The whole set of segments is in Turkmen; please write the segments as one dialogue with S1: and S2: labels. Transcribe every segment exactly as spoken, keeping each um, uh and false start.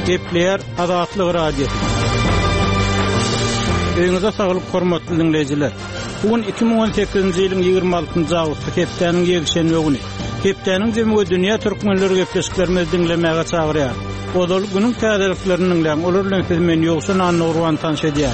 S1: Gepler Azatlyk radiosu. Öňüňizde saglyk hormatly dinleýijiler. Bugün iki bin on sekizinji ýylyň ýygrimi altynjy awgusty hepdeniň ýegişen öwüni. Hepdeniň jemgy dünýä türkmenleri gepleşiklerini dinlemäge çagyrýar. Odal günüň täzeliklerini dinleýän olar bilen siz meni ýogşan anlagurwan tanış edýär.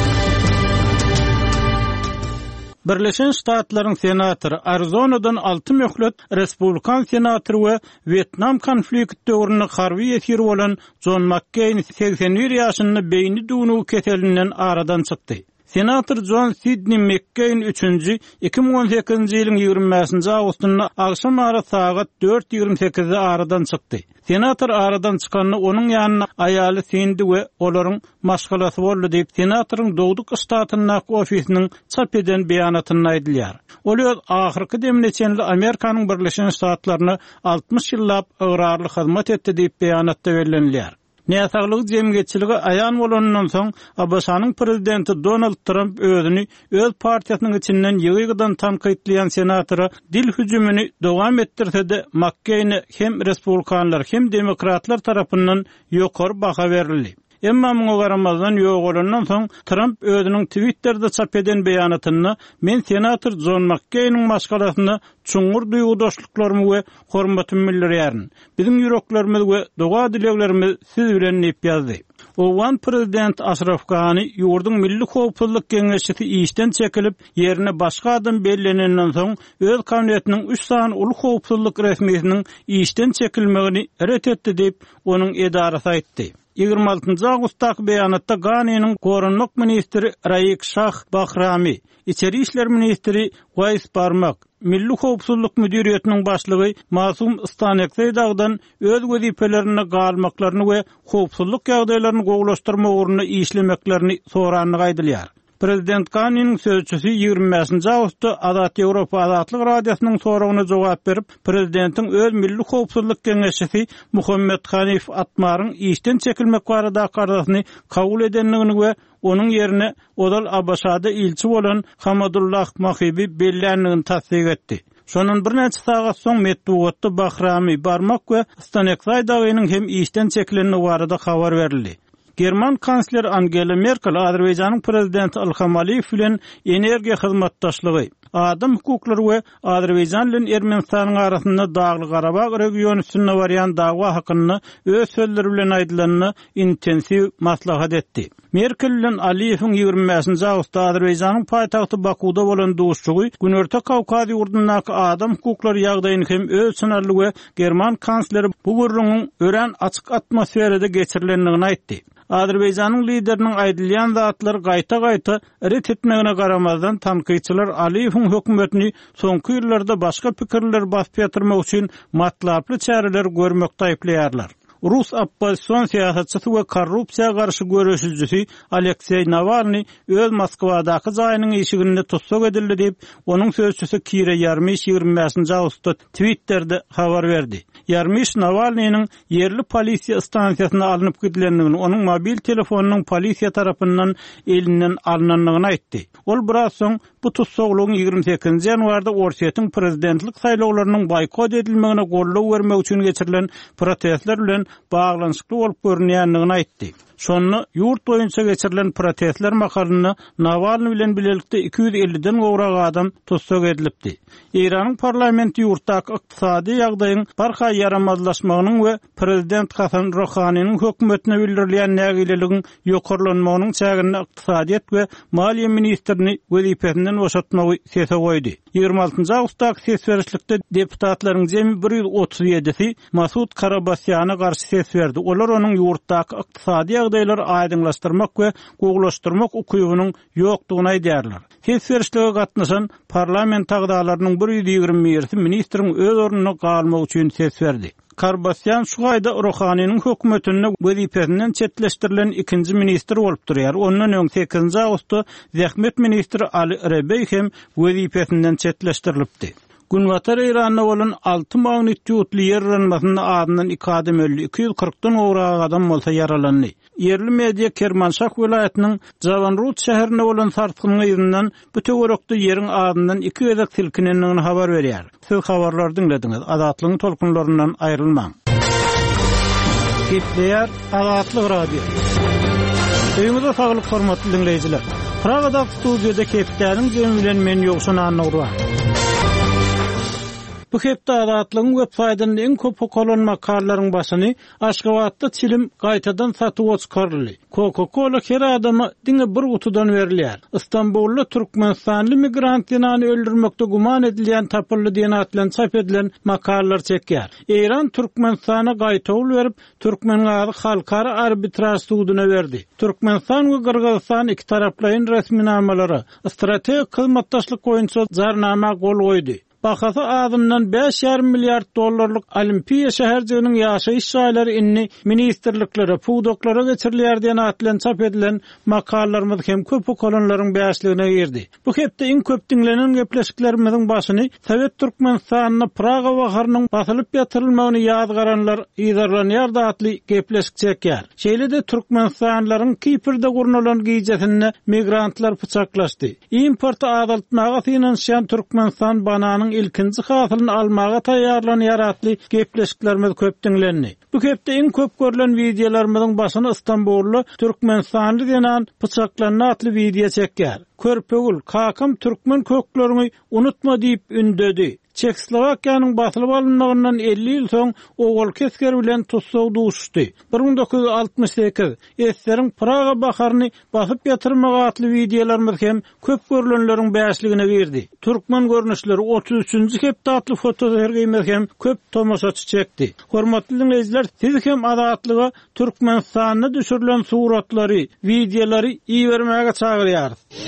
S1: Birleşen Ştatlaryň senatory Arizona'dan alty möhlet Respublikan senatory we Vietnam konflikti döwründe harby ýetir bolan John McCain seksen bir ýaşyny beýni dugnugy keselinden aradan çykdy. Senator John Sidney McCain üçünji iki bin on sekizinji ýylyň ýygrimi awgustyny agşam ara saat dört ýygrimi sekizde aradan çykdy. Senator aradan çykanyny onuň ýanyna aýaly sendi we olaryň maşgalasy boldy diýip senatoryň Dowduk ştatynyň ofisiniň çap eden beýanatyny aýdylýar. Ol öz ahyrky demleçenli Amerikanyň Birleşen Ştatlaryna altmış ýyllap öwrarly hyzmat etdi diýip beýanatda bellenilýär. Näsaglyk jemgyýetçiligi aýan bolandan soň Abaşanyň prezidenti Donald Trump özüni öz partiýasynyň içinden ýygydan tanqidleýän senatory dil hüjümini dowam etdirse-de McCain'e hem Respublikanlar hem Demokratlar tarapyndan ýokary baha berildi. Emma muňa garamazdan ýok bolandan soň Trump özüniň Twitter'da çap eden beýanatyny men senator John McCain'in maşgalasyny çuňur duýgudaşlyklarymy we hormatymy bildirýärin. Biziň ýüreklerimiz we doga dileklerimiz siz bilen näp ýazdy. Owan prezident Ashraf Ghani ýurdun Milli Howpsuzlyk Geňeşigi işden çekilip ýerine başga adam bellenenden soň öz kabinetiniň üç san uly howpsuzlyk resmiýetiniň işden çekilmegini ret etdi diýip onuň edarasy aýtdy. ýygrimi altynjy awgustdaky beýanatda Ghanyň Gorunluk ministri Raik Shah Bahrami, İçeri işler ministri Ways Parmak, Milli Howpsuzlyk müdiriýetiniň başlygy Masum Istanekzaýdagdan öz wezipelerini galmaklaryny we howpsuzlyk ýagdaýlaryny gowlaşdyrma ugruna işlemeklerini soranyny gaýdylýar. Prezident Ghanyň sözçüsi ýygrimi beşinji awgustda Azat Ýewropa Azatlyk radiosynyň soragyna jogap berip, prezidentiň öz Milli Howpsuzlyk Geňeşigi Muhammed Hanif Atmaryň işden çekilmek barada garaşyny kabul edenligini we onuň ýerine Odal Abaşada ilçi bolan Hamadullah Mahibi bellenligini tasdik etdi. Şonun bir neçe sagat soň Metbuatda Bahrami barmak we Stanekzaýdagynyň hem işden çekilenligi barada habar berildi. German kansler Angela Merkel Azerbaýjanyň prezidenti Ilham Aliýew bilen energiýa hyzmatdaşlygy, adam hukuklary we Azerbaýjan bilen Ermenistanyň arasynda Dagly Garabag regiony üstünde barýan dawa hakyny öz sözleri bilen aýdylanyny intensiw maslahat etdi. Merkel bilen Aliýewiň ýygrimi beşinji awgustda Azerbaýjanyň paýtagty Bakuda bolan duşçugy Günorta Kawkaz ýurdundaky adam hukuklary ýagdaýyny hem öz sınarly we German kansleri bu gurrunun ören açyk atmosferede geçirilenligini aýtdy. Azerbaýjanyň lideriniň aýdylýan zatlar gaýta-gaýta ret etmegine garamazdan tanqidçiler Aliýewiň hökümetini soňky ýyllarda başga pikirler basyp ýatyrmak üçin matlaply çäreler görmekde aýplaýarlar. Rus oppozisiýon siýasatçysy we korrupsiýa garşy görüşçüsi Aleksey Navalny öz Moskwadaky jaýynyň işiginde tutsak edildi diýip onuň sözçüsi Kira Yarmish ýygrimi beşinji awgustda Twitter'de habar berdi. Yarmish Navalnyň yerli polisiýa stansiýasyna alınıp gidilendigini, onuň mobil telefonunyň polisiýa tarapyndan elinden alınanlygyny aýtdy. Ol biraz soň bu tutsaklygyň ýygrimi sekizinji ýanwarda Orsiýetiň prezidentlik saýlawlarynyň boykot edilmegine gollaw bermek üçin geçirilen protestler bilen bağlanşykly bolup görünýändigini aýtdy. Şonu ýurt boýunça geçirilen protestler makalyny Navalny bilen bilelikde iki yüz elliden gowrak adam tutsak edilipdi. Iranyň parlamenti ýurtdaky ykdysady ýagdaýyň barha yaramazlaşmagynyň we prezident Hasan Rouhanyň hökümetine bildirilýän nägileligiň ýokarlanmagynyň çägini ykdysadyýet we maliýe ministrini wezipesinden boşatmagy sese goýdy. ýygrimi altynjy awgustdaky ses berişlikde deputatlaryň jemi bir ýüz otuz ýedisi Masud Karabasýana garşy ses berdi. Olar onuň ýurtdaky ykdysady ýagdaýlary aýdyňlaşdyrmak we gowlaşdyrmak ukybynyň ýokdugyny aýdýarlar. Ses berişlige gatnaşan parlament agdalarynyň bir ýüz ýygrimi birisi ministriň öz ornuny galmak üçin ses berdi. Karbasyan şu ayda Rouhanyň hökümetinde wezipesinden çetleşdirilen ikinji ministr bolup durýar. Ondan öň sekizinji awgustda Zähmet ministri Ali Rebey hem wezipesinden çetleşdirilipdi. Günwatar Iranda bolan altı magnitudly yer ýaramasyny adından iki adam öldü. iki yüz kırkdan gowrak adam bolsa yaralandy. Yerli media Kermanşah vilayetiniň Javanrut şäherinde bolan tartgynyň ýerininden bu töwerekde ýeriň adından iki gezek silkinenligini habar berýär. Siz habarlary dinlediňiz. Azatlygyň tolkunlaryndan aýrylmaň. Gepleýär Azatlyk radio. Öýüňizde saglyk hormatly dinleýijiler. Pragada studiýada kepdäriň jemi bilen men ýoksun anagdyr. Bu hepde Azatlygyň websaýtynyň en köp okulan makalaryň başyny Aşgabatda çilim gaýtadan satyp oçkarly. Coca-Cola her adama diňe bir gutudan berilýär. İstanbulda Türkmenistanly migrantlaryny öldürmekde guman edilýän tapyldy diýen atlan çap edilen makalalar çekýär. Eýran Türkmenistana gaýtawl berip Türkmenlary halkara arbitraj sudyna berdi. Türkmenistan we Kyrgyzstan iki taraplaryň resminamalary strategik hyzmatdaşlyk boýunça jarnama gol goýdy. Bakası adımdan beş yarım milyar dollarlık Olimpiya şäherjiginiň ýaşaýyş şaýlary inni ministerliklere, pudoklara geçirilýär diýen atlan çap edilen makalarymyz hem köp okulanlaryň bäşligine girdi. Bu hepde iň köp dinlenen gepleşiklerimiziň başyny Sowet Türkmenistanyna Praga wagarynyň basylyp ýatyrylmagyny ýazgaranlar ýazarlanýar datly gepleşik çekýär. Şeýle-de Türkmenistanlaryň Kiprde gurnulan giýjesinde migrantlar pyçaklaşdy. Import azaltmaga finansiýan Türkmenistan bananyň ilkinji hasylyny almaga taýýarlanýar atly gepleşiklerimiz köp dinlendi. Bu hepde iň köp görülen videolarymyzyň başyny İstanbully Türkmenistanly diýen pyçaklanan atly video çekýär. Körpegül kakam Türkmen köklerini unutma diýip ündedi. Çekoslowakiýanyň basylyp alynmagyndan elli ýyl soň ogul kesker bilen tutsaw duşdy. bir ming dokuz ýüz altymyş sekiz Esleriň Praga baharyny basyp ýatyrmaga atly videolarymyz hem köp görülenleriň bäşligine girdi. Türkmen görnüşleri otuz üçünji hepde atly fotosergimiz hem köp tomoşaçy çekdi. Hormatly dinleýijiler, siz hem Azatlyga Türkmenistanyna düşürilen suratlary, videolary iýermäge çagyrýar.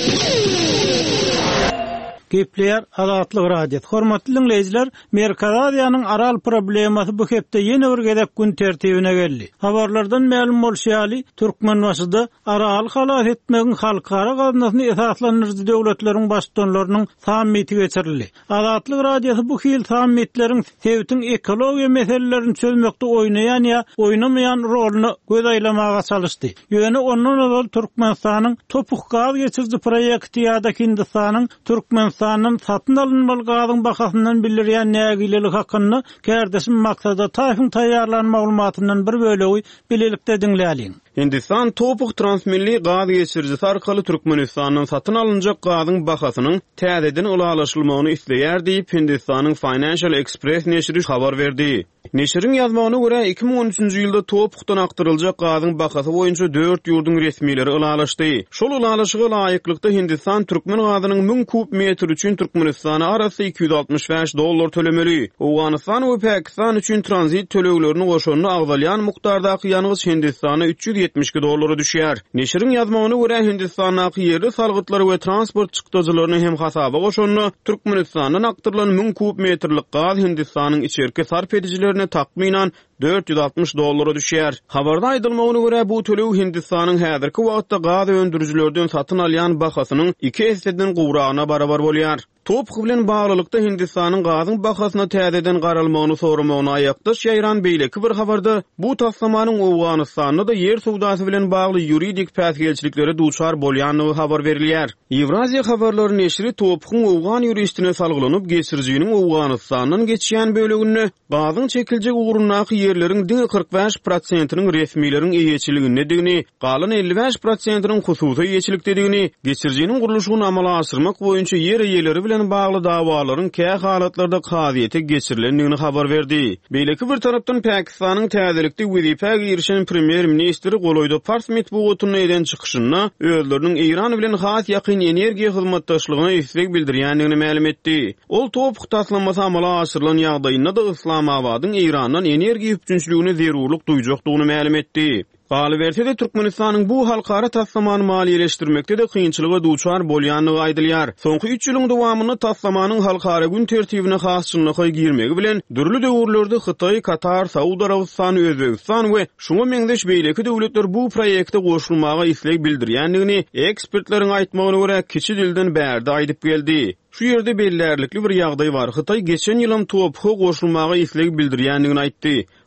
S1: Gepleýär Azatlyk radio. Hormatly dinleýijiler, Merkazadiýanyň aral problemasy bu hepde ýene bir gezek gün tertibine geldi. Habarlardan ma'lum bolýaly, Türkmenbaşyda aral halat etmegiň halkara gaznasyny esaslandyrjy döwletleriň başdanlarynyň sammiti geçirildi. Azatlyk radiosu bu hil sammitleriň Sowetiň ekologiýa meselelerini çözmekde oýnaýan ýa oýnamaýan roluny göz aýlamaga çalışdy. Ýöne ondan öňe Türkmenistanyň topuk gaz geçirji proýekti ýa-da Hindistanyň Türkmen Sanın satın alınmaly gazyň bahasyndan bildirýän nägilelik hakyny kärdeşim maksada taýyň taýýarlan maglumatyndan bir bölegi bilelikde dinläliň. Hindistan topuk transmilli gaz geçirjisi arkaly Türkmenistanyň satyn alınjak gazyň bahasynyň täzeden ulalaşylmagyny isleýär diýip Hindistanyň Financial Express neşri habar berdi. Neşriň ýazmagyna görä iki ming on üçünji ýylda topukdan aktyryljak gazyň bahasy boýunça dört ýurdun resmileri ulalaşdy. Şol ulalaşyga laýyklykda Hindistan Türkmen gazynyň ming kub metr üçin Türkmenistana arasy iki ýüz altymyş beş dollar tölemeli. Awganistan we Pakistan üçin tranzit töleglerini goşanyny agdalýan mukdardaky ýalňyz Hindistana üç ýüz ýetmiş dollara düşýär. Neşriň ýazmagyna görä Hindistanyň ýerli salgytlary we transport çykdyjylaryny hem hasaba goşanyny Türkmenistandan aktyrylan ming kub metrlik gaz Hindistanyň içerki sarf edijilerine takminan dört ýüz altymyş dollara düşýär. Habarda aýdylmagyna görä bu tölew Hindistanyň häzirki wagtda gaz öndürüjilerden satyn alýan bahasynyň iki eseden gowragyna barabar bolýar. Topuk bilen baglylykda Hindistanyň gazyň bahasyna täzeden garalmagyny soramagyny aýakdaş ýaýran beýleki bir habarda bu taslamanyň Awganystanda da ýer sowdasy bilen bagly ýuridik päsgelçiliklere duçar bolýanyny habar berilýär. Ewraziýa habarlary neşri Topukyň Awgan ýuristine salgylanyp geçirjiginiň Awganystanyň geçýän bölegini gazyň çekiljek ugrundaky ýerleriň diňe kırk beş prosentynyň resmiýetiň eýeçiligini digini, galan elli beş prosentynyň hususy eýeçilikdigini, geçirjiginiň guruluşyny amala aşyrmak boýunça ýer eýeleri bilen bagly dawalaryň käy halatlarda kaziýete geçirilendigini habar berdi. Beýleki bir tarapdan Pakistanyň täzelikde wezipä girişen premier ministri goloýda Fars metbuatyna eden çykyşyna özleriniň Iran bilen has ýakyn energiýa hyzmatdaşlygyna isleg bildirýändigini ma'lum etdi. Ol topuk taslamasy amala aşyrylan ýagdaýynda da Islamabadyň Irandan energiýa üpçünçligine zerurluk duýjakdygyny ma'lum etdi. Galy berse de Türkmenistanyň bu halkara taslamany maliýeleşdirmekde de kynçylyga duçar bolýanyny aýdylýar. Soňky üç ýylyň dowamyny taslamanyň halkara gün tertibine hasçylygy girmegi bilen dürli döwürlerde Hytaý, Katar, Saudy Arabistany, Özbegistan we şuňa meňdeş beýleki döwletler bu proýekde goşulmaga isleg bildirýändigini ekspertleriň aýtmagyna görä kiçi dilden bärde aýdyp geldi. Şu ýerde bellerlikli bir ýagdaý bar. Hytaý geçen ýylym Topuk'a goşulmaga isleg bildirýändigini aýtdy.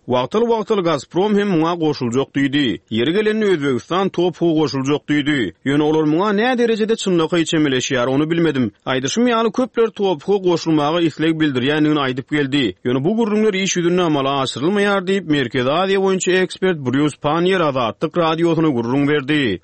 S2: Wagtyl-wagtyl Gazprom hem muňa goşuljak diýdi. Ýeri geleni Özbegistan top goşuljak diýdi. Ýöne olar muňa näme derejede çynlygy içemeleşýär, ony bilmedim. Aýdyşym ýaly köpler topga goşulmagy isleg bildirýändigini aýdyp geldi. Ýöne bu gurrunlar iş ýüzüne amala aşyrylmaýar diýip Merkezi Aziýa boýunça ekspert Bruce Panier Azatlyk radiosyna gurrun berdi.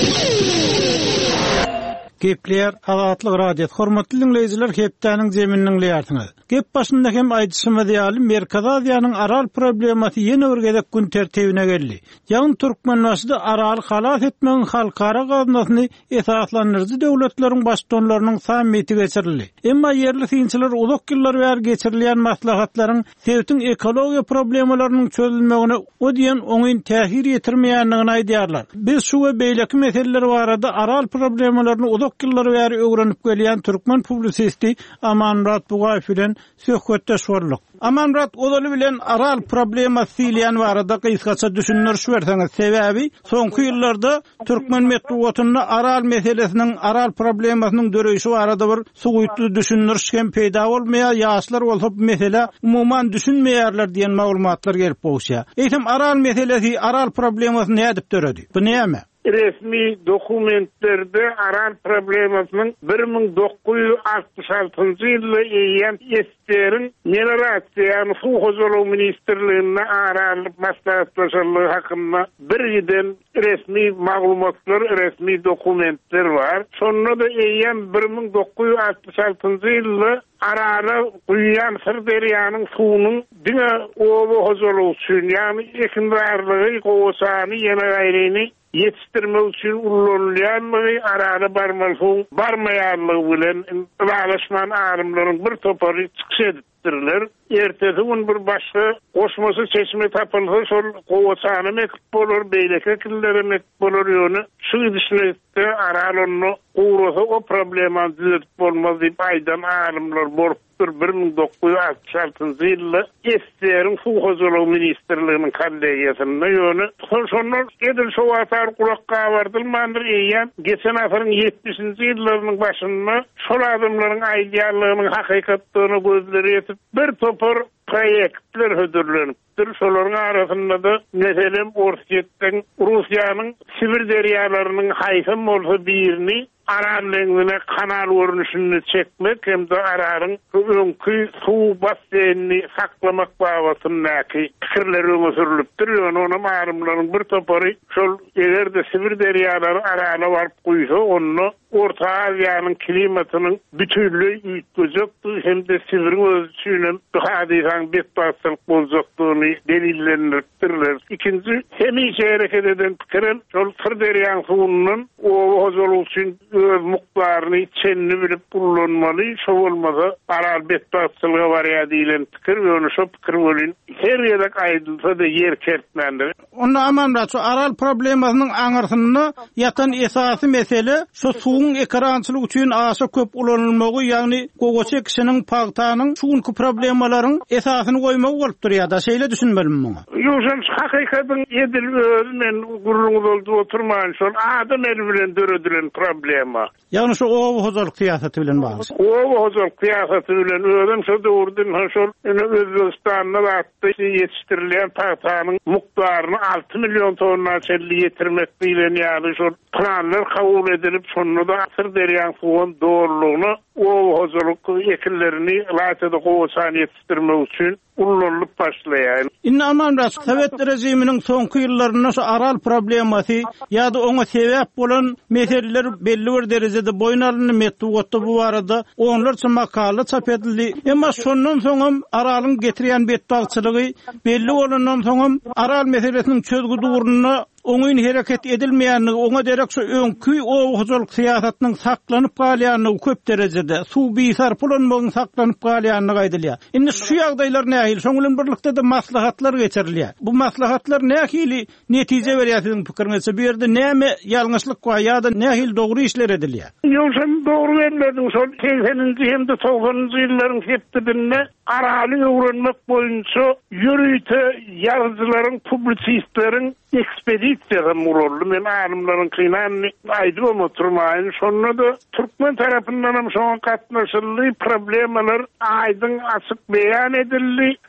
S1: Gepler Azatlyk radio hormatly dinleýijiler, hepdäniň zeminiň leýartyňyz. Gep başynda hem aýdyşyma diýalim, Merkezi Aziýanyň aral problematy ýene bir gezek gün tertibine geldi. Ýa-ni Türkmenbaşyda aral halat etmegiň halkara gaznasyny esaslandyrjy döwletleriň başdanlarynyň sammiti geçirildi. Emma ýerli synçylar uzak ýyllar bäri geçirilýän maslahatlaryň sewtiň ekologiýa problemalarynyň çözülmegine o diýen oňyn täsir ýetirmeýändigini aýdýarlar. Biz şu we beýleki meseleler barada aral problemalaryny uzak ýyllar bäri öwrenip gelýän türkmen publisisti Amanrat Bugaýew bilen söhbetdeş bolduk. Amanrat odaly bilen aral problematy ýan barada gysgaça düşünür şüberseňiz, sebäbi soňky ýyllarda türkmen medeniýetiniň aral meselesiniň, aral problemasynyň döreýişi barada bir suwutly düşünürşken peýda bolmaýar, ýaşlar bolsa bu mesele umumyň düşünmeýärler diýen maglumatlar gelip bolsa. Eýsem aral meselesi, aral problematy näde döredi? Bu näme?
S3: Resmi dokumentlerde aral problemasynyň bir ming dokuz ýüz altmış altynjy ýylda eýen eslerin melerasiýany suw hojalygy ministrligine aral maslahatlaşanlygy hakynda bir ýydan resmi maglumatlar, resmi dokumentler bar. Şonda da eýen bir ming dokuz ýüz altmış altynjy ýylda arara guýan Sirderýanyň suwunyň diňe owa hojalygy üçin, ýani ekindarlygy, gowsany, ýene gaýryny yetiştirmek için ullanılýanlygy, arada barmalygyň barmaýanlygy bilen balaşman arymlaryň bir topary çykyş edipdirler. Ertesi gün bir başga goşmasy çeşme tapylsa şol gowsany mekip bolar, beýleki killere mekip bolar ýöne şu düşünýärdi, aralanyny gowrasa o problema düzeltip bolmaz diýip aýdan arymlar borup bir ming dokuz ýüz altmış altynjy ýylda eslerin suw hojalygy ministrliginiň kollegiýasynda ýöne şonlar edil şo watar kulakka bardylmandyr eýen geçen asyryň ýetmişinji ýyllarynyň başynda şol adamlaryň aýdýarlygynyň hakykatlygyny gözleri ýetip bir topar proyektler hödürlenipdir. Şolaryň arasynda da meselem Orsetden Russiýanyň Sibir derýalarynyň haýsam bolsa birini aral lengine kanal görünüşünü çekmek hem de araryň öňkü suw basseýnini saklamak babasyndaki pikirler öňe sürilipdir. Ony marymlaryň bir topary şol egerde Sibir derýalary arala baryp goýsa, onu Orta Aziýanyň klimatynyň bütünlüği üýtgejekdir hem de Sibiriň öz üçin hadisaň betbaşlyk boljakdygyny delillendiripdirler. İkinji, hemişe hereket eden pikirin şol Sirderýanyň suwunyň owa hojalygy üçin öz mukdaryny içenini bilip kullanmaly, şo bolmasa aral betbaşlyga barýa diýilen pikir we onu şo pikir bolan her ýerde aýdylsa da ýer kertmendir.
S1: Onda Amanrat, şu aral problemasynyň aňyrsyny ýatan esasy mesele şo suwuň ekrançylyk üçin aşa köp ulanylmagy, ýagny gogoçek kişiniň pagtanyň şuňky problemalaryň esasyny goýmak bolup durýar da, şeýle düşünmelim muňa.
S3: Ýöňsem hakykatyň edil men gurrungy doldup oturmaýan şol adam eli bilen döredilen problema.
S1: Ýagny şu owa hojalyk siýasaty bilen bagly.
S3: Owa hojalyk siýasaty bilen özüm şu döwürden şol Özbegistanda wagtda ýetiştirilýän pagtanyň mukdaryny altı milyon tonna çelli ýetirmek bilen ýaly şol planlar kabul edilip şonu da Sirderýanyň suwunyň doğrulugyny owa hojalyk ekillerini laýtada gowsany ýetiştirmek üçin ullanıp başlaýar.
S1: Inne Amanrat, Sovet rejiminiň soňky ýyllaryna şu aral problematy ýa-da oňa sebäp bolan meseleler belli bir derejede boyun alınıp metdugatda bu barada onlarça makala çap edildi. Emma şondan soňam aralyň getirýän betbagçylygy belli bolandan soňam aral meselesiniň çözgü dugrunyna oňyn hereket edilmeýänligi, oňa derek şu öňkü owa hojalyk siýasatynyň saklanyp galýanlygy köp derejede suw biýsarp bolanmagyň saklanyp galýanlygy aýdylýar. Indi şu ýagdaýlar nähili? Şoň bilen birlikde de maslahatlar geçirilýär. Bu maslahatlar nähili netije berýär siziň pikiriňizçe? Bu ýerde näme ýalňyşlyk bar ýa-da nähili dogry işler edilýär?
S3: Ýöňsem dogry bermedi. Şol sekseninji hem de togsanyňjy ýyllaryň hepdibinde araly öwrenmek boýunça ýürüýte ýazgylaryň, publisistleriň ekspedisiýa murully men alymlaryň kynany aýdyp oturmaýyn. Şonda da Türkmen tarapyndan hem şoň gatnaşyldy problemalar aýdyň açyk beýan edildi.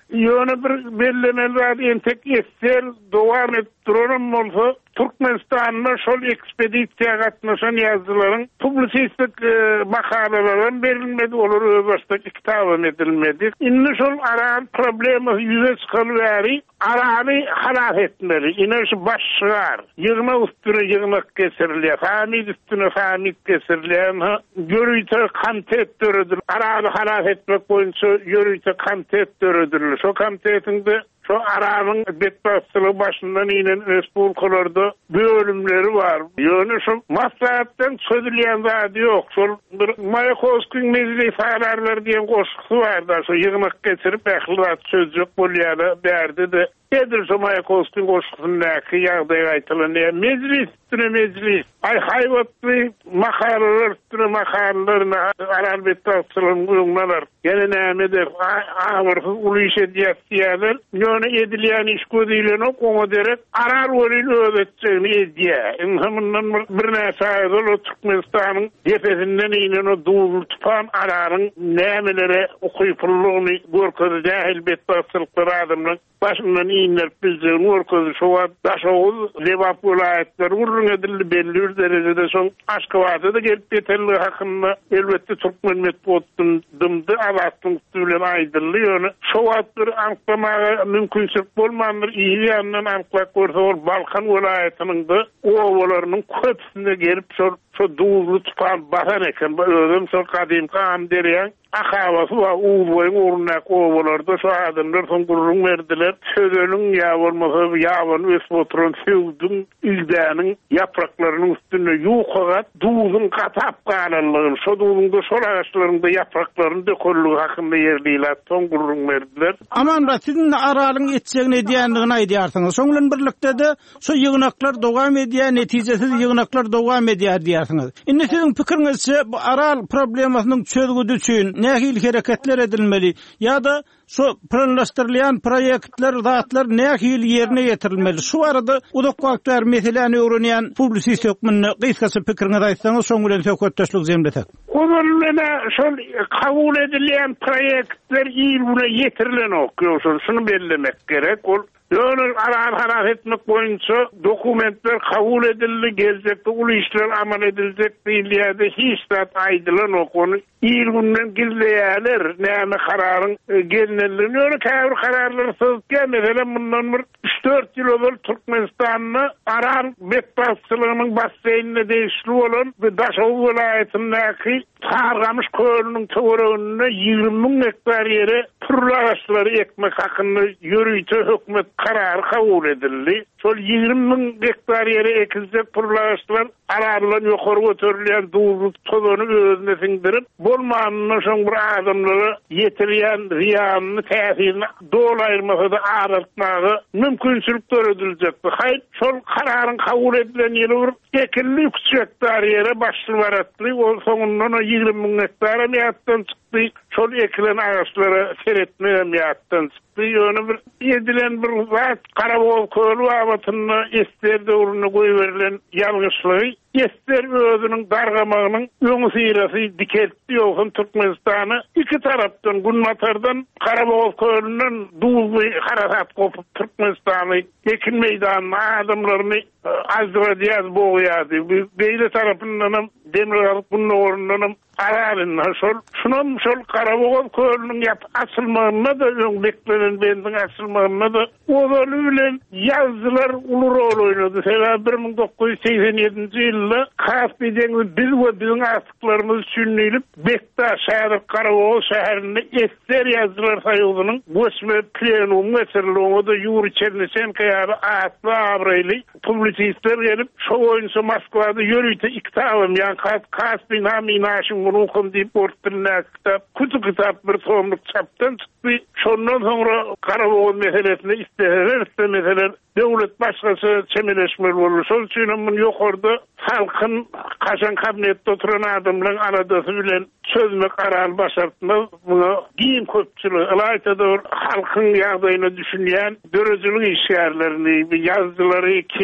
S3: Ýöne bir bellenen zat entek etsel dowam etdiren bolsa Türkmenistan'a şol ekspedisiýa gatnaşan ýazgylaryň publisistik makalalaryň berilmedi, olar özbaşda kitap edilmedi. Indi şol aran problemi ýüze çykylyary, arany halat etmeli. Ine şu başşygar, ýygma üstüne ýygmak keserilýär, famid üstüne famid keserilýär, ýörüýte kantet döredil. Arany halat etmek boýunça ýörüýte kantet döredil. Şo kantetiňde şu aranın betbastılığı başından inen respublikalarda bölümleri var. Yönü şu maslahattan sözüleyen zadi yok. Şu Mayakovski'nin meclis ayarlar diyen koşkusu var da şu yığmak geçirip eklilat söz yok bolyada derdi de. Nedir şu Mayakovski'nin koşkusundaki yağdaya aytılan diye meclis üstüne meclis. Ay hayvatlı makaralar üstüne makaralarına arar betbastılığın uyumlanar. Gene neymedir ağırkız ulu işe diyasiyalar. Yönü edilen iş gözüyle o konu derek arar orayla öğreteceğini ediye. İnhamından bir nesaydır o Türkmenistan'ın tepesinden inen o doğulu tupan ararın neymelere okuyupulluğunu görközü cahil betbastılıkları adımdan başından inler bizden orközü şova daşoğuz Levap vilayetleri urrun edildi belli derecede son Aşkıvat'a da gelip yeterli hakkında elbette Türkmen metbotun dımdı avattın üstüyle aydırlı yönü şovatları anklamağa mümkünsüp olmandır iyi yanından anklak görse ol Balkan vilayetinin de ovalarının köpsünde gelip şu, şu doğulu tupan basan eken özüm şu kadim kam dereyen akavası var uğurlayın uğurnak ovalarda şu adımlar son gururun verdiler sözünün yağılması yağın ve spotron sevdün ildeğinin yapraklarının üstüne yukagat doğulun katap kanallığın şu doğulun da sol ağaçlarının da yapraklarının döküllüğü hakkında yerliyle son gururun verdiler.
S1: Aman da sizin aralığın etçeğine diyenliğine aydiyarsınız. Sonların birlikte de şu yığınaklar devam ediyor, neticesiz yığınaklar devam ediyor diyersiniz. Indi sizin fikrinizce bu aral problemasının çözgüdü için ne hil hareketler edilmeli ya da şu planlaştırılan proyektler, zatlar ne hil yerine getirilmeli. Şu arada udak vakitler meseleni öğrenen publisist hükmünü kıskası fikrinizi aytsanız soňgulen söhbetdeşlik zemletek.
S3: Onlarla şol kabul edilen proyektler iyilbune getirilen okuyor. Şunu bellemek gerek. Ol Yönü arar harat etmek boyunca dokumentler kabul edildi, gelecekte ulu işler amal edilecek değilliyade hiç de aydılan o konu. İlgünden gizleyeler, neyme kararın e, gelinirliğini. Yönü kâvr kararları sızken mesela bundan bir üç dört yıl olur Türkmenistan'la arar betbastılığının basseynine değişli olan ve Daşoğlu vilayetindeki Targamış köyünün tığırığına yirmi hektar yere pırlı ağaçları ekmek hakkında yürüytü hükümet kararı kabul edildi. Sol yirmi hektar yere ekilecek pırlı ağaçlar ararlan yukarı götürülen doğru tozunu özüne sindirip bolmanına son bir adamları yetiriyen riyanını tesirini dolayırması da ağırtmağı mümkünsülükler edilecekti. Hayır, sol kararın kabul edilen yeri vur ekilli üç hektar yere başlı varatlı o sonundan o yirmi hektara miyattan çıktı. Sol ekilen ağaçlara seyretmeye miyattan çıktı. Yönü bir edilen bir zat Karabol köylü avatını ester doğruna koyuverilen yanlışlığı ester özünün dargamağının öňü syrasy diketdi ýokun Türkmenistan'ı iki tarapdan Gunmatardan Karabol köylünden duuzly harasat kopup Türkmenistan'ı ekin meydanına adamlarını azdıra diyaz boğuyadı. Beýle tarapından demir alıp bunun orundan ararın. Şunun şol Karabol köylünün yap asılmağına da öňbeklenen bendin asılmağına da o bölümle yazdılar ulu rol oynadı. Seba bir ming dokuz yüz seksen yedinji ýylda Kaspiyden biz ve bizim asıklarımız sünniylip Bektaş şäher Karabol şäherinde ester yazdılar sayıldığının Bosme plenum meselelığına da Yuri Çernesenko ýaly atlı abraylı publisistler gelip şu oyuncu Moskwada yürüyte iktabım yani Kaspiyden hami naşın ruhum deyip ortadına kitap kutu kitap bir tomluk çaptan çıktı. Şondan sonra Karabol meselesine isteseler istemeseler devlet başkası çemeleşmeli olur. Sol için bunun yok orada halkın kaşan kabinette oturan adamların aradası bilen sözme karar başartmaz. Buna giyim köpçülüğü alayta da halkın yağdayını düşünüyen dörözülük işyerlerini, yazdıları, kino,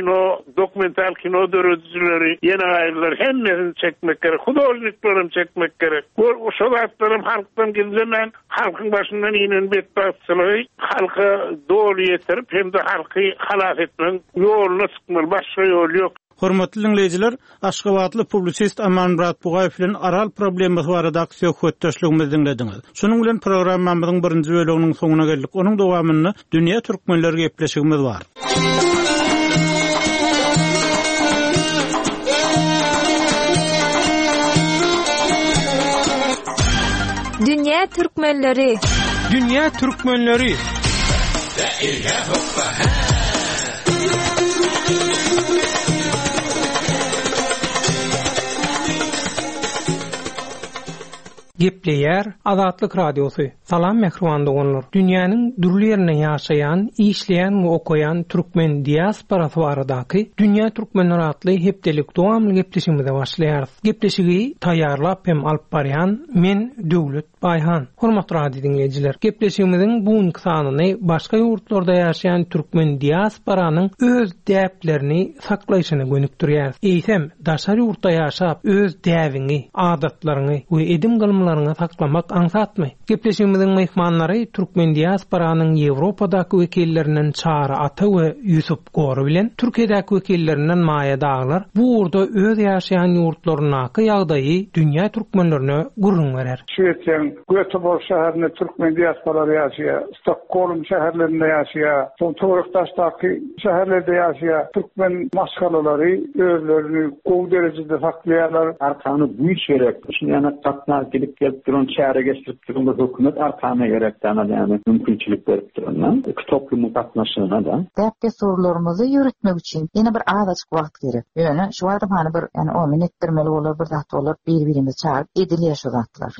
S3: dokumental kino dörücüleri, yeni ayrılar hemmesini çekmek gerek. Hudolniklerim çekmek gerek. Bu şolatlarım halktan gilzemen halkın başından inen betbasçılığı halka doğru yetirip hem de halkı halaf etmen yoluna sıkmalı. Başka yol yok.
S1: Hormatly dinleyijiler, Aşgabatly publisist Aman Murat Bugayew bilen aral problemi barada söhbetdeşligimizi dinlediňiz. Şonuň bilen programmamyzyň birinji bölüginiň soňuna geldik. Onuň dowamyny dünýä türkmenleri gepleşigimiz bar.
S4: Dünýä türkmenleri.
S1: Dünýä türkmenleri. Gepleyer Azatlyk Radiosu. Salam mehrwan doganlar. Dünýäniň dürli ýerinde ýaşaýan, işleýän we okuyan türkmen diasporasy baradaky Dünýä türkmenleri atly hepdelik dowamly gepleşigimize başlaýar. Gepleşigi taýýarlap hem alyp barýan men Döwlet Baýhan. Hormatly radio dinleýijiler, gepleşigimiziň buňky sanyny başga ýurtlarda ýaşaýan türkmen diasporanyň öz däplerini saklaýyşyna gönükdirýär. Eýsem, daşary ýurtda ýaşap öz däwini, adatlaryny we edim gylmlaryny saklamak aňsatmy? Gepleşigimiziň mehmanlary türkmen diasporanyň Ýewropadaky wekillerinden Çara Ata we Ýusuf Gory bilen Türkiýedäki wekillerinden Maýa Daglar bu urda öz ýaşaýan ýurtlarynaky ýagdaýy dünýä türkmenlerine gurrun berer.
S3: Şeýleň Göteborg şäherinde türkmen diasporalary ýaşaýar, Stockholm şäherlerinde ýaşaýar, Toruktaşdaky şäherlerde ýaşaýar türkmen maşgalary özlerini gowy derejede saklaýarlar.
S5: Arkany bu iş gerek. Şuňa tatnar gelip gelip duran çäre geçirip duran hökümet arkana gerekden ýani mümkinçilik berip duran. Toplumyň gatnaşygyna da.
S6: Däpde sorularymyzy ýürütmek üçin ýene bir azatçyk wagt gerek. Ýöne şu adam hani bir ýani o minitdirmeli bolar, bir zat bolar, bir-birimizi çağırıp edilýär şu zatlar.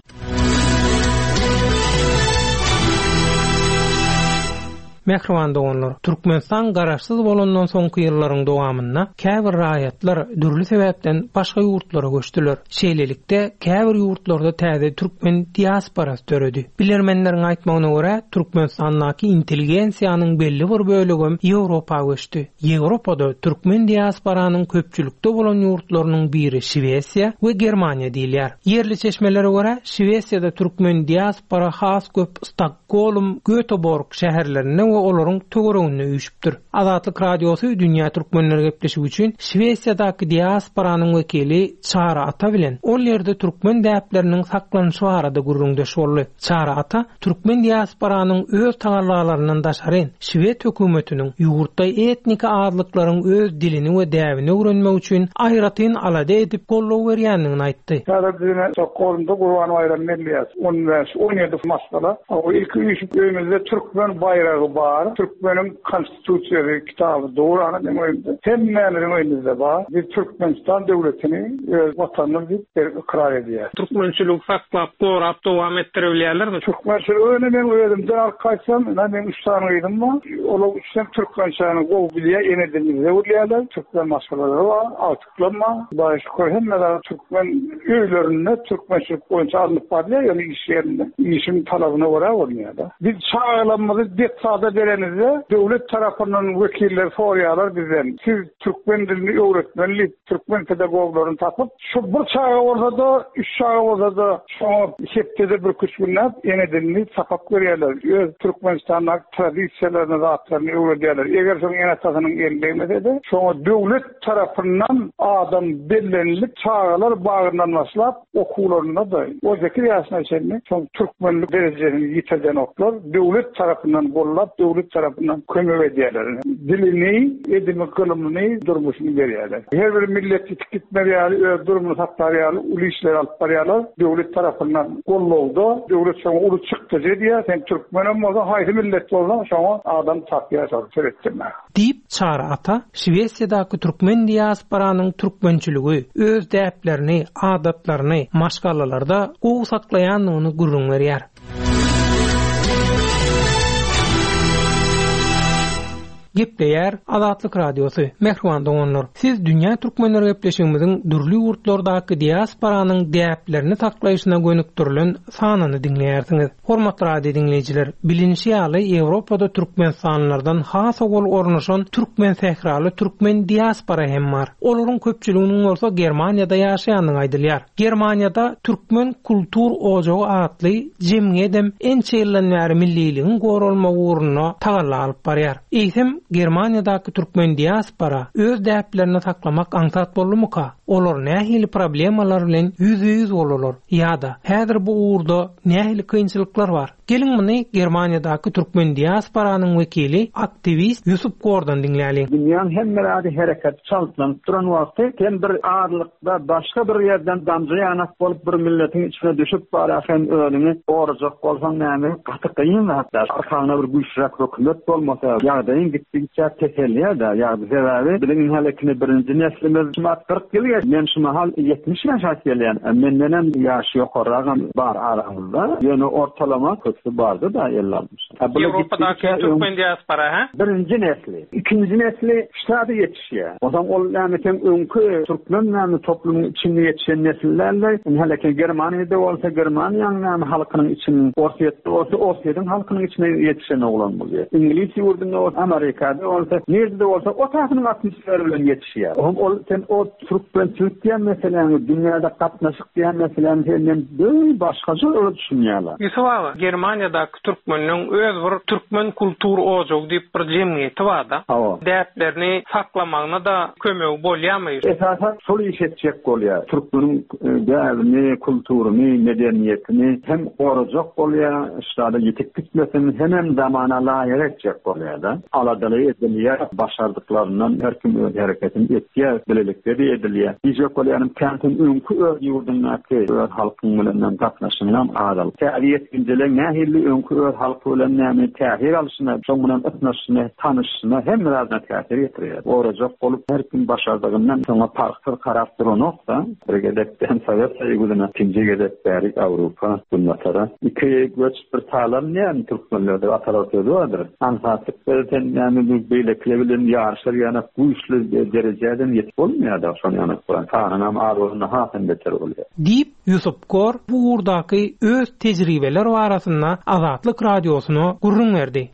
S1: Mehriban doganlar, Türkmenistan garaşsyz bolandan soňky ýyllaryň dowamynda käbir raýatlar dürli sebäpden başga ýurtlara göçdiler. Şeýlelikde käbir ýurtlarda täze türkmen diasporasy töredi. Bilermenleriň aýtmagyna görä, Türkmenistandaky intelligensiýanyň belli bir bölegi Ýewropa göçdi. Ýewropada türkmen diasporanyň köpçülikde bolan ýurtlarynyň biri Şwesiýa we Germaniýa diýilýär. Yerli çeşmelere görä, Şwesiýada türkmen diaspora has köp Stockholm, Göteborg şäherlerinde we olaryň töweregine üýşipdir. Azatlyk Radiosu dünýä türkmenleri gepleşigi üçin Şwesiýadaky diasporanyň wekili Çara Ata bilen ol ýerde türkmen däpleriniň saklanyşy barada gurrundaş boldy. Çara Ata türkmen diasporanyň öz taňarlaryndan daşaryn Şwed hökümetiniň ýurtda etnik azlyklaryň öz dilini we däwini öwrenmek üçin aýratyn alada edip gollaw berýändigini aýtdy.
S3: Tarabdyna Stockholmda Gurban bayram melliyat. on ýedi masala. O ilk üç ýöňümizde türkmen bayragy bar. Türkmenin konstitusiýasy kitabı doğrana demeýdi. Hemmelerin öýünde bar. Bir Türkmenistan döwletini öz watanyny bir ikrar edýär.
S1: Türkmençilik saklap, gorap dowam etdirilýärler.
S3: Türkmençilik öýüne men öýdümden arkaýsam, men üç tane öýdüm. Ola üçden Türkmençanyň gowy bilýär, enedini öýdüler. Türkmen masalary bar, awtyklanma, başga hemmeler Türkmen öýlerinde Türkmençilik boýunça alyp barýar, ýani iş ýerinde. İşin talabyna görä bolýar. Biz çağlanmagy detsada berenizde devlet tarafından vekiller soruyorlar bizden. Siz Türkmen dilini öğretmenli, Türkmen pedagoglarını tapıp şu bir çağı orada da, üç çağı orada da şu heptede bir kısmından yeni dilini sapap veriyorlar. Öz Türkmenistan'ın tradisyonlarını, rahatlarını öğretiyorlar. Eğer son yeni tasının elindeymese de şu devlet tarafından adam bellenilip çağlar bağından başlayıp okullarında da o zekir yasına içerisinde şu Türkmenlik derecelerini yitirden oklar devlet tarafından gollap, devlet tarafından kömür ediyorlar. Dilini, edimi kılımını, durmuşunu veriyorlar. Her bir millet gitmeli, durumunu saklarıyorlar, ulu işleri alıp varıyorlar. Devlet tarafından golloldu. Devlet sana ulu çıktı diye, sen Türkmenim olsa, haydi millet olsa, sana adam takviye söylettirme.
S1: Deyip Çara Ata, Şwesiýadaky türkmen diasporanyň türkmençiligi, öz däplerini, adatlaryny maşgalalarda gowy saklaýanlygyny gurrun berýär.
S7: Gepleýär Azatlyk Radiosu. Mehriban doganlar. Siz dünýä türkmenleri gepleşigimiziň dürli ýurtlardaky diasporanyň däplerini taklaýyşyna gönükdirilen sanyny dinleýärsiňiz. Hormatly radio dinleýijiler, bilinçli ýaly Ýewropada türkmen sanlardan has bol ornaşan türkmen sähraly türkmen diaspora hem bar. Olaryň köpçüliginiň bolsa Germaniýada ýaşaýanyny aýdylýar. Germaniýada türkmen kultur ojagy atly jemgyýetem ençeýlenýär milliligiň gorulma uğruna tagalla alyp barýar. Eýsem Germaniýadaky türkmen diaspora öz däplerini saklamak aňsat bolmalyka? Olar nähili problemalar bilen yüz-yüz bolarlar. Ýa-da häzir bu uğurda nähili kynçylyklar bar? Gelin muny Germaniýadaky türkmen diasporanyň wekili, aktivist Yusuf Gordan dinläýäli.
S5: Dünýäň hemmerä hereket çallanyp duran wagty hem bir ağırlykda başga bir ýerden damjy ýanak bolup bir milletiň içine düşüp barýan öňüni orjak bolsaň näme gaty kyn hatda arkaňa bir güýçlük hökümet bolmasa ýagdaýyň gitdiňçe teselliýär-de ýa-da sebäbi bilen halekini birinji neslimiz kırk ýyl geçdi. Men şu mahal yetmiş ýaşa gelýän, menden hem ýaşy ýokarragam bar aramyzda. Ýöne ortalama köpsi bardy da elli altmış.
S7: Ýewropadaky türkmen diaspora ha?
S5: Birinji nesli, ikinji nesli ştada yetişýär. Ozan ol näme tem öňkü türkmen näme toplumyň içinde yetişen nesillerle haleki Germaniýada bolsa Germaniýanyň näme halkynyň içinde, Orsiýetde bolsa Orsiýetin halkynyň içinde yetişen oglan bolýar. İngiliz ýurdunda bolsa Amerikada bolsa nerede bolsa o taýynyň atmosferi bilen yetişýär. Ol sen o türkmençilik diýen meseleni dünýäde gatnaşyk diýen meseleni senden böyle başgaça öyle düşünýärler.
S7: Ýusuf aga, Germaniýadaky türkmeniň öz bir türkmen kultur ojagy diýip bir jemgyýeti bar da. Däplerini saklamagyna da kömek bolýarmy?
S5: Esasen şol iş etjek bolýar. Türkmeniň däwrini, kulturyny, medeniýetini hem gorajak bolýar, şada ýetip gitmesin, hem zamana laýyk etjek bolýar da. Aladaly edilýär, başardyklarynyň her kim öz hereketini etýär, bilelikleri edilýär. Bizek bolýan kentin öňkü öz ýurdunaky öz halkyň bilen gatnaşynyň adal. Täbiýet gündelik nähili öňkü öz halky bilen näme tähir alşyna, şoň bilen gatnaşyna, tanyşyna hem birazdan täsir ýetirýär. Gorajak bolup her kim başardygyndan soňra parktyr karakterynok da, birgedekden Sowet Soýuzyna, ikinji gedekleri Awropa, bunlara iki göç bir talan näme türkmenlerde atalar sözi vardyr. Ansatlyk bilen näme bu beýlekle bilen ýarşar ýana güýçli derejeden ýetip bolmaýar da şonu ýana Kur'an tanam arwahyna haýyn beter bolýar.
S7: Diýip Yusuf Gor bu urdaky öz tejribeler barasynda Azatlyk radiosyna gurrun berdi.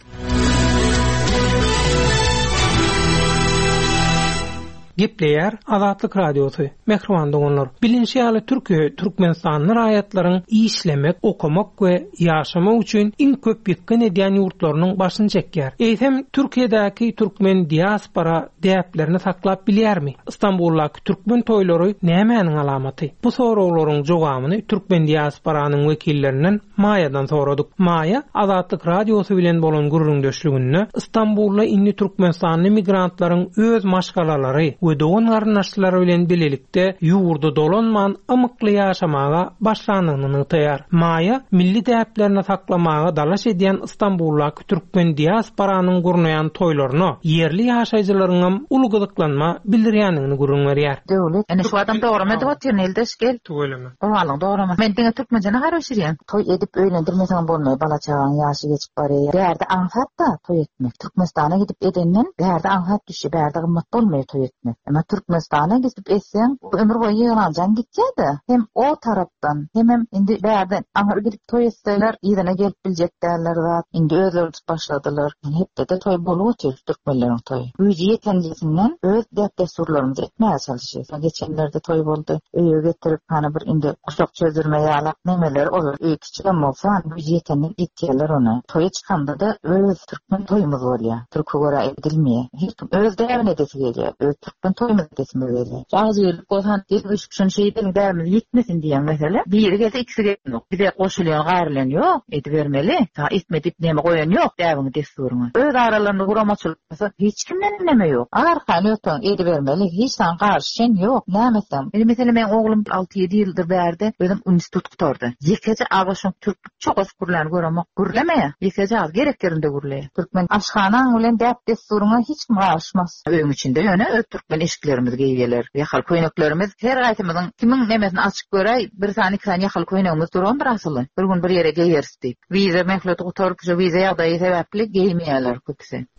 S7: Gepleýär Azatlyk Radiosu. Mehriban doganlar, bilinçli ýaly Türkiýe türkmenistanyň raýatlaryň işlemek, okumak we ýaşamak üçin iň köp ýetken edýän ýurtlarynyň başyny çekýär. Eýsem Türkiýedäki türkmen diaspora däplerini saklap bilýärmi? İstanbuldaky türkmen toýlary nämäniň alamaty? Bu soraklaryň jogabyny türkmen diasporanyň wekillerinden Maýadan soradyk. Maýa Azatlyk Radiosu bilen bolan gurrundaşlygynda İstanbulda inni türkmenistanyň migrantlaryň öz maşgalalary we dogan garnaşlary bilen bilelikde ýurda dolanman ymykly ýaşamaga başlanynyny taýar. Maýa milli däplerini saklamaga dalaş edýän İstanbuldaky türkmen diasporanyň gurnayan toýlaryna yerli ýaşaýjylaryň ulugydyklanma bildirýänini gurrun berýär.
S6: Döwlet, ene şu adam dograma edip ternelde şkel.
S7: Töweleme.
S6: Owalyň dograma. Men diňe türkmenjana garaşyrýan. Toy edip öýlendirmesen bolmaý, bala çağan ýaşy geçip barýar. Bärde aňsat da toy etmek. Türkmenistana gidip edenden bärde aňsat düşýär, bärde gymmat bolmaýar toy etmek. Ama Türkmenistana gidip etsen ömür boyu ýylanjan gitjädi. Hem o tarapdan hem hem indi bärde aňar gidip toy etseler ýygyna gelip biljekler zat. Indi özleri başladylar. Hepde de toy bolup otur türkmenleriň toy. Güýji ýetenlisinden öz däp desturlaryny etmäge çalışýar. Geçenlerde toy boldy. Öýe getirip hany bir indi uşak çözürme ýalak nemeler olur. Öýe kiçilen bolsa güýji ýetenlik etýärler onu. Toy çykanda da öz türkmen toýumuz bolýar. Türkçe göre edilmeýär. Hiç kim öz däwine desi gelýär. Öz türkmen toýumuz desmi berýär. Jazy ýerlik bolsan üç kişi şeyden däwimiz ýetmesin diýen mesele. Biri gelse ikisi gelýär. Bir de goşulýan gaýrylan ýok, edip bermeli. Ta etmedip näme goýan ýok däwini desturuny. Öz aralarynda guramaçylyk bolsa hiç kimden näme ýok. Arkaň ýoktan edip bermeli. Hiç san garşyn ýok. Nämesem. Mesela men oglum alty ýedi ýyldyr bärde özüm institut gutardy. Ýekece agaşyň türk çok az gurlan göremek gurlemeýär. Ýekece az gereklerinde gurleýär. Türkmen aşxana bilen däp desturuny hiç kim garşmaz. Öňün içinde ýöne öz türkmen eşiklerimiz geýýärler. Ýakal köýneklerimiz her gaýtymyzyň kimiň nemesini açyk göräý, bir sany kan ýakal köýnegimiz durandyr asyly. Bir gün bir ýere geýerdik. Wize mehlet gutarıp şu wize ýagdaýy sebäpli geýmeýärler köpse.
S7: Diýip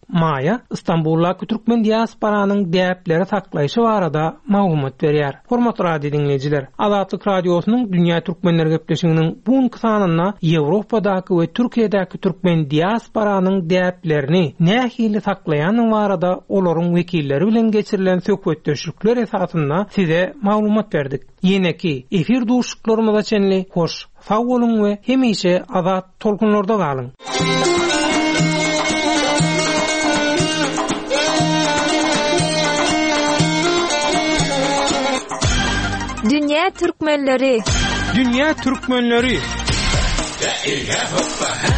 S7: Maya İstanbul'daki Türkmen diasporanyň däpleri saklaýyşy barada maglumat berýär. Hormatly radio dinleyijiler, Azatlyk radiosynyň Dünýä Türkmenleri gepleşiginiň bu sanyna Ýewropadaky we Türkiýedäki türkmen diasporanyň däplerini nähili saklaýanyň barada olaryň wekilleri bilen geçirilen söhbetdeşikler esasynda size maglumat berdik. Ýene-ki efir duşuklarymyza çenli hoş, sag bolun we hemişe azat tolkunlarda galyň.
S4: Dünýä türkmenleri.
S1: Dünýä türkmenleri.